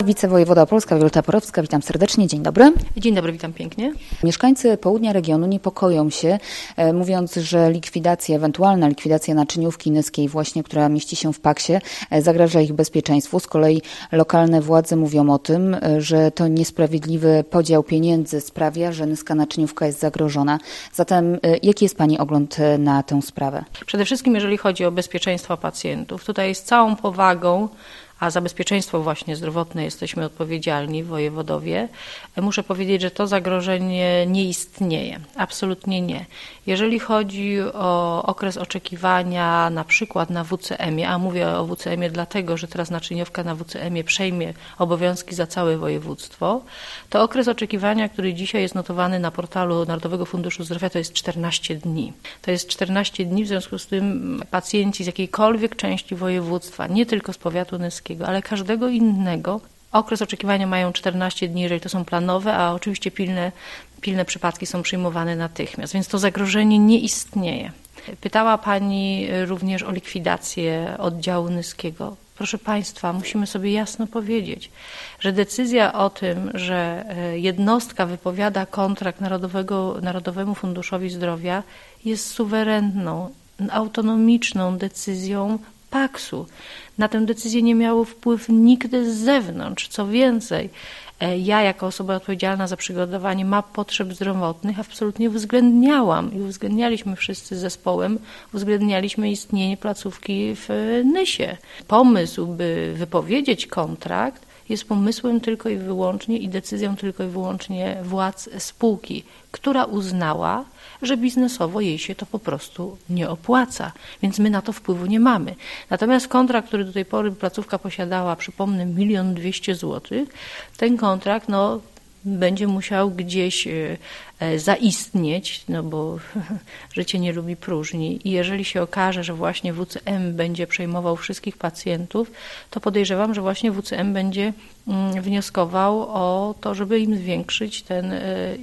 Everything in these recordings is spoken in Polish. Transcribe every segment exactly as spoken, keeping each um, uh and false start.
Wicewojewoda Opolska Wioletta Porowska, witam serdecznie, dzień dobry. Dzień dobry, witam pięknie. Mieszkańcy południa regionu niepokoją się, e, mówiąc, że likwidacja, ewentualna likwidacja naczyniówki nyskiej właśnie, która mieści się w Paksie, e, zagraża ich bezpieczeństwu. Z kolei lokalne władze mówią o tym, e, że to niesprawiedliwy podział pieniędzy sprawia, że nyska naczyniówka jest zagrożona. Zatem e, jaki jest Pani ogląd e, na tę sprawę? Przede wszystkim jeżeli chodzi o bezpieczeństwo pacjentów, tutaj z całą powagą, a za bezpieczeństwo właśnie zdrowotne jesteśmy odpowiedzialni, wojewodowie, muszę powiedzieć, że to zagrożenie nie istnieje. Absolutnie nie. Jeżeli chodzi o okres oczekiwania na przykład na W C M-ie, a mówię o W C M-ie dlatego, że teraz naczyniówka na W C M-ie przejmie obowiązki za całe województwo, to okres oczekiwania, który dzisiaj jest notowany na portalu Narodowego Funduszu Zdrowia, to jest czternaście dni. To jest czternaście dni, w związku z tym pacjenci z jakiejkolwiek części województwa, nie tylko z powiatu nyskiego, ale każdego innego, okres oczekiwania mają czternaście dni, jeżeli to są planowe, a oczywiście pilne, pilne przypadki są przyjmowane natychmiast, więc to zagrożenie nie istnieje. Pytała Pani również o likwidację oddziału nyskiego. Proszę Państwa, musimy sobie jasno powiedzieć, że decyzja o tym, że jednostka wypowiada kontrakt Narodowego, Narodowemu Funduszowi Zdrowia jest suwerenną, autonomiczną decyzją Paksu. Na tę decyzję nie miało wpływu nigdy z zewnątrz. Co więcej, ja jako osoba odpowiedzialna za przygotowanie map potrzeb zdrowotnych absolutnie uwzględniałam i uwzględnialiśmy wszyscy z zespołem, uwzględnialiśmy istnienie placówki w Nysie. Pomysł, by wypowiedzieć kontrakt, jest pomysłem tylko i wyłącznie i decyzją tylko i wyłącznie władz spółki, która uznała, że biznesowo jej się to po prostu nie opłaca, więc my na to wpływu nie mamy. Natomiast kontrakt, który do tej pory placówka posiadała, przypomnę, milion dwieście złotych, ten kontrakt no, będzie musiał gdzieś zaistnieć, no bo życie nie lubi próżni i jeżeli się okaże, że właśnie W C M będzie przejmował wszystkich pacjentów, to podejrzewam, że właśnie W C M będzie wnioskował o to, żeby im zwiększyć ten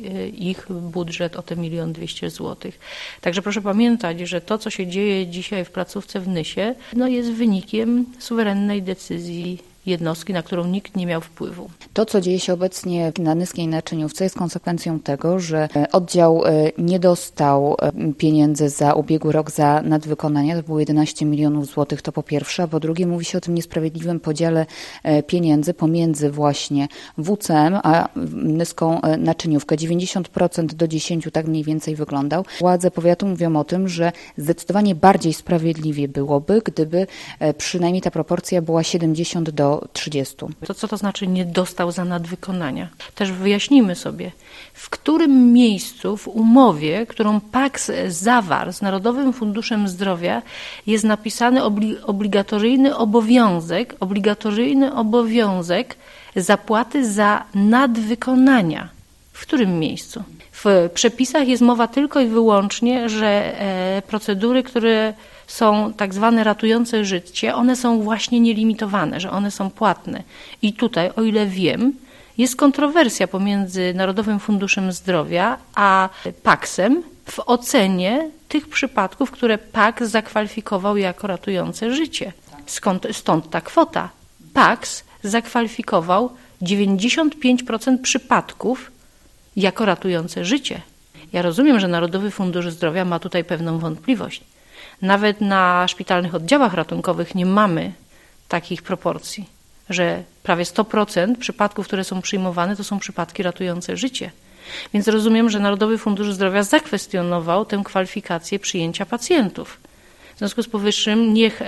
ich budżet o te milion dwieście złotych. Także proszę pamiętać, że to, co się dzieje dzisiaj w placówce w Nysie, no jest wynikiem suwerennej decyzji jednostki, na którą nikt nie miał wpływu. To, co dzieje się obecnie na nyskiej naczyniówce, jest konsekwencją tego, że oddział nie dostał pieniędzy za ubiegły rok za nadwykonania, to było jedenaście milionów złotych, to po pierwsze, a po drugie mówi się o tym niesprawiedliwym podziale pieniędzy pomiędzy właśnie W C M a nyską naczyniówkę. dziewięćdziesiąt procent do dziesięć procent tak mniej więcej wyglądał. Władze powiatu mówią o tym, że zdecydowanie bardziej sprawiedliwie byłoby, gdyby przynajmniej ta proporcja była siedemdziesiąt do trzydziestu. To co to znaczy nie dostał za nadwykonania? Też wyjaśnijmy sobie, w którym miejscu w umowie, którą Paks zawarł z Narodowym Funduszem Zdrowia, jest napisany obli- obligatoryjny obowiązek, obligatoryjny obowiązek zapłaty za nadwykonania. W którym miejscu? W przepisach jest mowa tylko i wyłącznie, że e, procedury, które są tak zwane ratujące życie, one są właśnie nielimitowane, że one są płatne. I tutaj, o ile wiem, jest kontrowersja pomiędzy Narodowym Funduszem Zdrowia a Paksem w ocenie tych przypadków, które Paks zakwalifikował jako ratujące życie. Skąd, stąd ta kwota? Paks zakwalifikował dziewięćdziesiąt pięć procent przypadków jako ratujące życie. Ja rozumiem, że Narodowy Fundusz Zdrowia ma tutaj pewną wątpliwość. Nawet na szpitalnych oddziałach ratunkowych nie mamy takich proporcji, że prawie sto procent przypadków, które są przyjmowane, to są przypadki ratujące życie. Więc rozumiem, że Narodowy Fundusz Zdrowia zakwestionował tę kwalifikację przyjęcia pacjentów. W związku z powyższym niech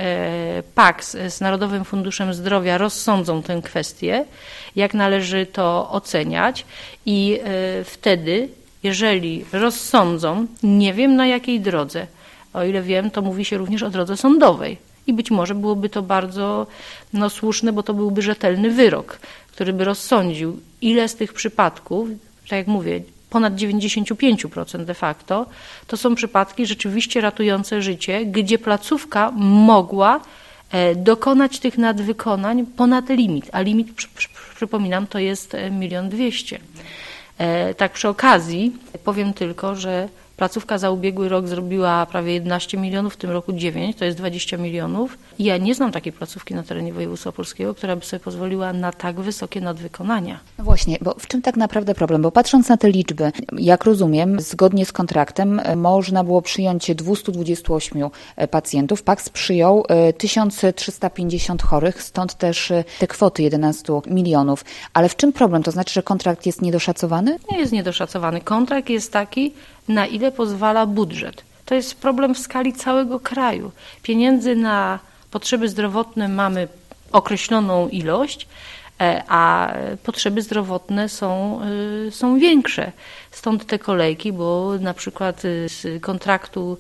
Paks z Narodowym Funduszem Zdrowia rozsądzą tę kwestię, jak należy to oceniać i wtedy, jeżeli rozsądzą, nie wiem na jakiej drodze, o ile wiem, to mówi się również o drodze sądowej. I być może byłoby to bardzo no, słuszne, bo to byłby rzetelny wyrok, który by rozsądził, ile z tych przypadków, tak jak mówię, ponad dziewięćdziesiąt pięć procent de facto, to są przypadki rzeczywiście ratujące życie, gdzie placówka mogła dokonać tych nadwykonań ponad limit, a limit, przypominam, to jest milion dwieście. Tak przy okazji powiem tylko, że Placówka za ubiegły rok zrobiła prawie jedenaście milionów, w tym roku dziewięć, to jest dwadzieścia milionów. I ja nie znam takiej placówki na terenie województwa opolskiego, która by sobie pozwoliła na tak wysokie nadwykonania. No właśnie, bo w czym tak naprawdę problem? Bo patrząc na te liczby, jak rozumiem, zgodnie z kontraktem można było przyjąć dwieście dwadzieścia osiem pacjentów. P A K S przyjął tysiąc trzysta pięćdziesiąt chorych, stąd też te kwoty jedenaście milionów. Ale w czym problem? To znaczy, że kontrakt jest niedoszacowany? Nie jest niedoszacowany. Kontrakt jest taki, na ile pozwala budżet. To jest problem w skali całego kraju. Pieniędzy na potrzeby zdrowotne mamy określoną ilość, a potrzeby zdrowotne są, są większe. Stąd te kolejki, bo na przykład z kontraktu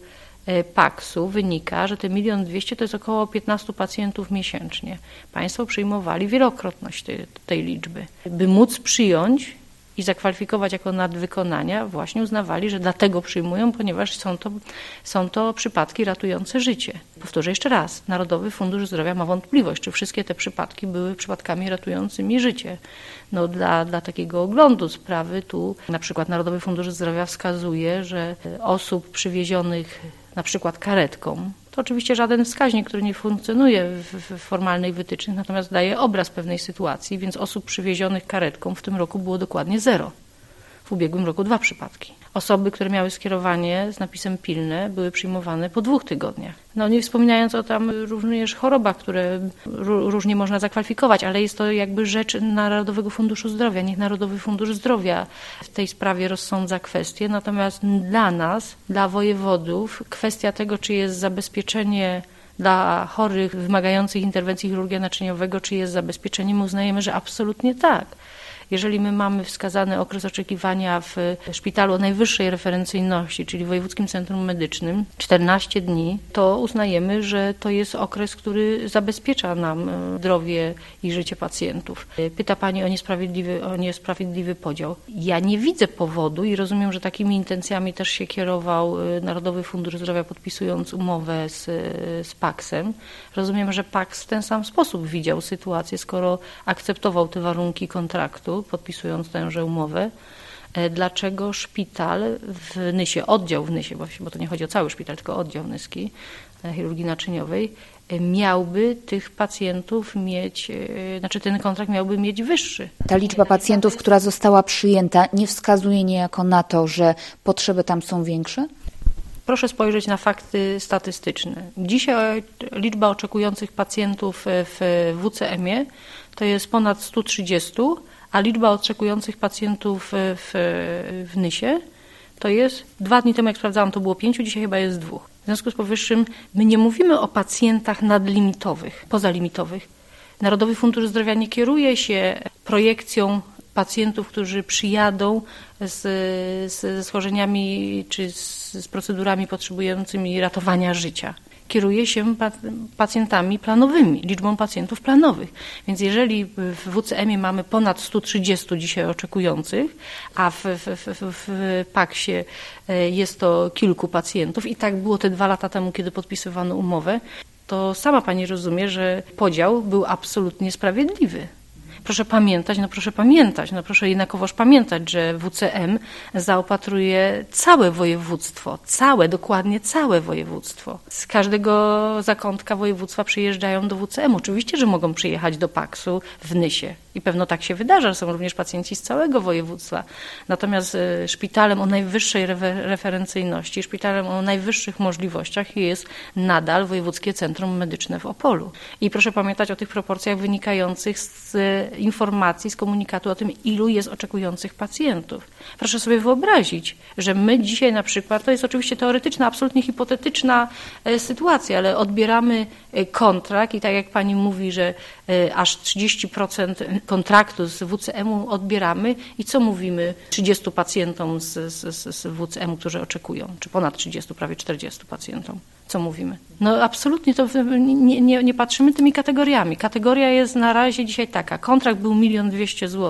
P A K S u wynika, że te milion dwieście to jest około piętnastu pacjentów miesięcznie. Państwo przyjmowali wielokrotność tej, tej liczby. By móc przyjąć i zakwalifikować jako nadwykonania, właśnie uznawali, że dlatego przyjmują, ponieważ są to, są to przypadki ratujące życie. Powtórzę jeszcze raz, Narodowy Fundusz Zdrowia ma wątpliwość, czy wszystkie te przypadki były przypadkami ratującymi życie. No, dla, dla takiego oglądu sprawy tu na przykład Narodowy Fundusz Zdrowia wskazuje, że osób przywiezionych na przykład karetką, to oczywiście żaden wskaźnik, który nie funkcjonuje w, w formalnych wytycznych, natomiast daje obraz pewnej sytuacji, więc osób przywiezionych karetką w tym roku było dokładnie zero. W ubiegłym roku dwa przypadki. Osoby, które miały skierowanie z napisem pilne, były przyjmowane po dwóch tygodniach. No nie wspominając o tam różnych chorobach, które różnie można zakwalifikować, ale jest to jakby rzecz Narodowego Funduszu Zdrowia. Niech Narodowy Fundusz Zdrowia w tej sprawie rozsądza kwestię. Natomiast dla nas, dla wojewodów, kwestia tego, czy jest zabezpieczenie dla chorych wymagających interwencji chirurgia naczyniowego, czy jest zabezpieczenie, my uznajemy, że absolutnie tak. Jeżeli my mamy wskazany okres oczekiwania w szpitalu o najwyższej referencyjności, czyli w Wojewódzkim Centrum Medycznym, czternaście dni, to uznajemy, że to jest okres, który zabezpiecza nam zdrowie i życie pacjentów. Pyta Pani o niesprawiedliwy, o niesprawiedliwy podział. Ja nie widzę powodu i rozumiem, że takimi intencjami też się kierował Narodowy Fundusz Zdrowia, podpisując umowę z, z P A K S-em. Rozumiem, że P A K S w ten sam sposób widział sytuację, skoro akceptował te warunki kontraktu, podpisując tęże umowę, dlaczego szpital w Nysie, oddział w Nysie, bo to nie chodzi o cały szpital, tylko oddział nyski chirurgii naczyniowej, miałby tych pacjentów mieć, znaczy ten kontrakt miałby mieć wyższy. Ta liczba pacjentów, która została przyjęta, nie wskazuje niejako na to, że potrzeby tam są większe? Proszę spojrzeć na fakty statystyczne. Dzisiaj liczba oczekujących pacjentów w W C M-ie to jest ponad sto trzydzieści, a liczba oczekujących pacjentów w, w Nysie to jest, dwa dni temu jak sprawdzałam, to było pięciu, dzisiaj chyba jest dwóch. W związku z powyższym my nie mówimy o pacjentach nadlimitowych, pozalimitowych. Narodowy Fundusz Zdrowia nie kieruje się projekcją pacjentów, którzy przyjadą z, z, ze schorzeniami czy z, z procedurami potrzebującymi ratowania życia. Kieruje się pacjentami planowymi, liczbą pacjentów planowych. Więc jeżeli w W C M-ie mamy ponad sto trzydzieści dzisiaj oczekujących, a w, w, w, w P A K S-ie jest to kilku pacjentów i tak było te dwa lata temu, kiedy podpisywano umowę, to sama Pani rozumie, że podział był absolutnie sprawiedliwy. Proszę pamiętać, no proszę pamiętać, no proszę jednakowoż pamiętać, że W C M zaopatruje całe województwo, całe, dokładnie całe województwo. Z każdego zakątka województwa przyjeżdżają do W C M. Oczywiście, że mogą przyjechać do P A K S-u w Nysie i pewno tak się wydarza, są również pacjenci z całego województwa. Natomiast szpitalem o najwyższej referencyjności, szpitalem o najwyższych możliwościach jest nadal Wojewódzkie Centrum Medyczne w Opolu. I proszę pamiętać o tych proporcjach wynikających z informacji, z komunikatu o tym, ilu jest oczekujących pacjentów. Proszę sobie wyobrazić, że my dzisiaj na przykład, to jest oczywiście teoretyczna, absolutnie hipotetyczna sytuacja, ale odbieramy kontrakt i tak jak Pani mówi, że aż trzydzieści procent kontraktu z W C M-u odbieramy i co mówimy trzydziestu pacjentom z, z, z W C M-u, którzy oczekują, czy ponad trzydziestu, prawie czterdziestu pacjentom. Co mówimy? No absolutnie to nie, nie, nie patrzymy tymi kategoriami. Kategoria jest na razie dzisiaj taka. Kontrakt był milion dwieście złotych.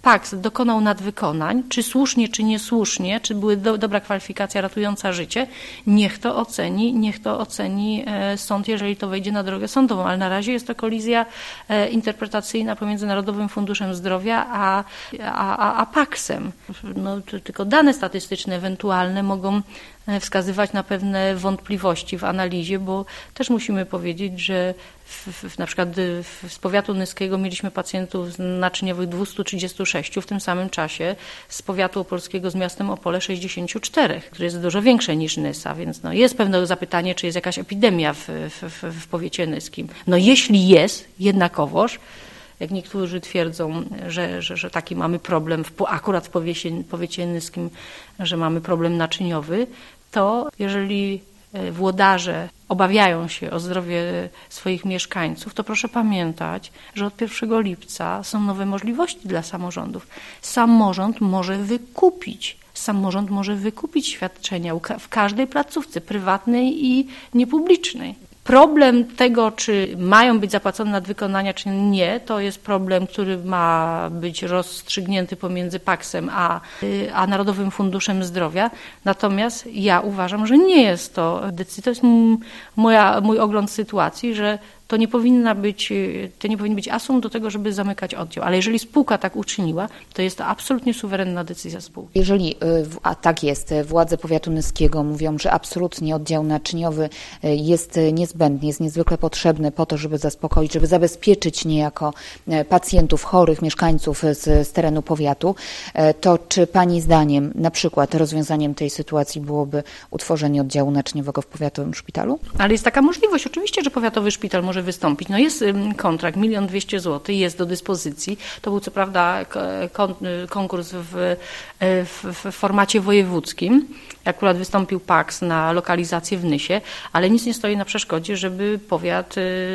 P A K S dokonał nadwykonań, czy słusznie, czy niesłusznie, czy były do, dobra kwalifikacja ratująca życie, niech to oceni, niech to oceni sąd, jeżeli to wejdzie na drogę sądową, ale na razie jest to kolizja interpretacyjna pomiędzy Narodowym Funduszem Zdrowia a, a, a, a P A K S-em. No, tylko dane statystyczne ewentualne mogą wskazywać na pewne wątpliwości w analizie, bo też musimy powiedzieć, że w, w, na przykład w, z powiatu nyskiego mieliśmy pacjentów naczyniowych dwieście trzydzieści sześć, w tym samym czasie z powiatu opolskiego z miastem Opole sześćdziesiąt cztery, który jest dużo większe niż Nysa, więc no jest pewne zapytanie, czy jest jakaś epidemia w, w, w powiecie nyskim. No jeśli jest, jednakowoż, jak niektórzy twierdzą, że, że, że taki mamy problem, w, akurat w powiecie, powiecie nyskim, że mamy problem naczyniowy, to jeżeli włodarze obawiają się o zdrowie swoich mieszkańców, to proszę pamiętać, że od pierwszego lipca są nowe możliwości dla samorządów. Samorząd może wykupić, samorząd może wykupić świadczenia w każdej placówce prywatnej i niepublicznej. Problem tego, czy mają być zapłacone nadwykonania, czy nie, to jest problem, który ma być rozstrzygnięty pomiędzy P A K S-em a, a Narodowym Funduszem Zdrowia. Natomiast ja uważam, że nie jest to decyzja, to jest moja, mój ogląd sytuacji, że to nie powinna być, to nie powinien być asum do tego, żeby zamykać oddział. Ale jeżeli spółka tak uczyniła, to jest to absolutnie suwerenna decyzja spółki. Jeżeli, a tak jest, władze powiatu nyskiego mówią, że absolutnie oddział naczyniowy jest niezbędny, jest niezwykle potrzebny po to, żeby zaspokoić, żeby zabezpieczyć niejako pacjentów, chorych, mieszkańców z, z terenu powiatu, to czy Pani zdaniem na przykład rozwiązaniem tej sytuacji byłoby utworzenie oddziału naczyniowego w powiatowym szpitalu? Ale jest taka możliwość, oczywiście, że powiatowy szpital może wystąpić. No jest kontrakt, milion dwieście złotych jest do dyspozycji. To był co prawda konkurs w, w, w formacie wojewódzkim. Akurat wystąpił P A K S na lokalizację w Nysie, ale nic nie stoi na przeszkodzie, żeby powiat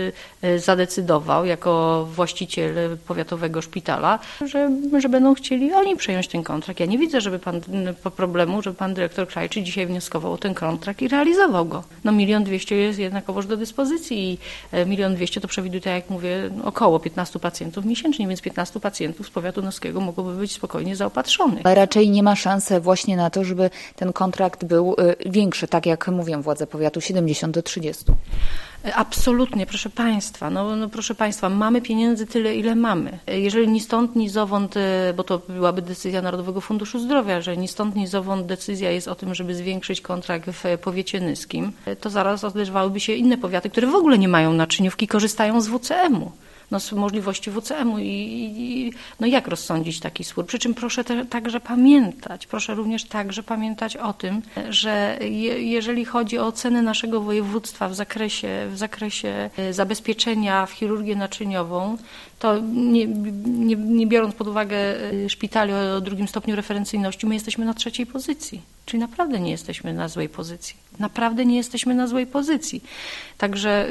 zadecydował jako właściciel powiatowego szpitala, że, że będą chcieli oni przejąć ten kontrakt. Ja nie widzę, żeby pan problemu, żeby pan dyrektor Krajczy dzisiaj wnioskował o ten kontrakt i realizował go. No milion dwieście jest jednakowoż do dyspozycji i milion dwieście to przewiduje, tak jak mówię, około piętnastu pacjentów miesięcznie, więc piętnastu pacjentów z powiatu nyskiego mogłoby być spokojnie zaopatrzonych. Ale raczej nie ma szansy właśnie na to, żeby ten kontrakt był większy, tak jak mówią władze powiatu, siedemdziesiąt do trzydziestu. Absolutnie, proszę Państwa, no, no proszę Państwa, mamy pieniędzy tyle, ile mamy. Jeżeli ni stąd, ni zowąd, bo to byłaby decyzja Narodowego Funduszu Zdrowia, że ni stąd, ni zowąd decyzja jest o tym, żeby zwiększyć kontrakt w powiecie nyskim, to zaraz odezwałyby się inne powiaty, które w ogóle nie mają naczyniówki, korzystają z W C M-u. No, z możliwości W C M-u i, i no jak rozsądzić taki spór? Przy czym proszę te, także pamiętać, proszę również także pamiętać o tym, że je, jeżeli chodzi o ocenę naszego województwa w zakresie, w zakresie zabezpieczenia w chirurgię naczyniową, to nie, nie, nie biorąc pod uwagę szpitali o drugim stopniu referencyjności, my jesteśmy na trzeciej pozycji. Czyli naprawdę nie jesteśmy na złej pozycji. Naprawdę nie jesteśmy na złej pozycji. Także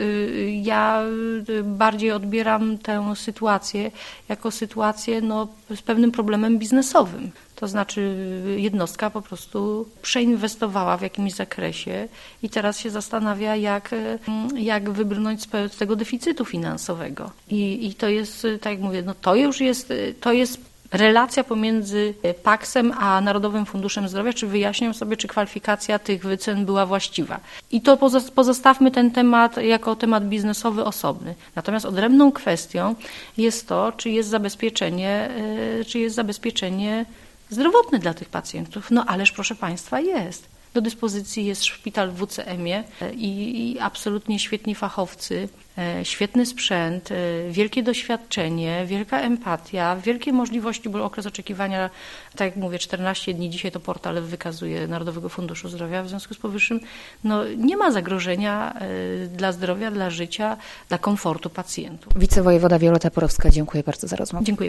ja bardziej odbieram tę sytuację jako sytuację no, z pewnym problemem biznesowym. To znaczy jednostka po prostu przeinwestowała w jakimś zakresie i teraz się zastanawia, jak, jak wybrnąć z tego deficytu finansowego. I, i to jest, tak jak mówię, no to już jest, to jest relacja pomiędzy P A K S-em a Narodowym Funduszem Zdrowia, czy wyjaśniam sobie, czy kwalifikacja tych wycen była właściwa. I to pozostawmy ten temat jako temat biznesowy osobny. Natomiast odrębną kwestią jest to, czy jest zabezpieczenie, czy jest zabezpieczenie zdrowotne dla tych pacjentów. No ależ proszę Państwa jest. Do dyspozycji jest szpital w W C M-ie i, i absolutnie świetni fachowcy, świetny sprzęt, wielkie doświadczenie, wielka empatia, wielkie możliwości, bo okres oczekiwania, tak jak mówię, czternaście dni, dzisiaj to portal wykazuje Narodowego Funduszu Zdrowia, w związku z powyższym no, nie ma zagrożenia dla zdrowia, dla życia, dla komfortu pacjentów. Wicewojewoda Wioleta Porowska, dziękuję bardzo za rozmowę. Dziękuję.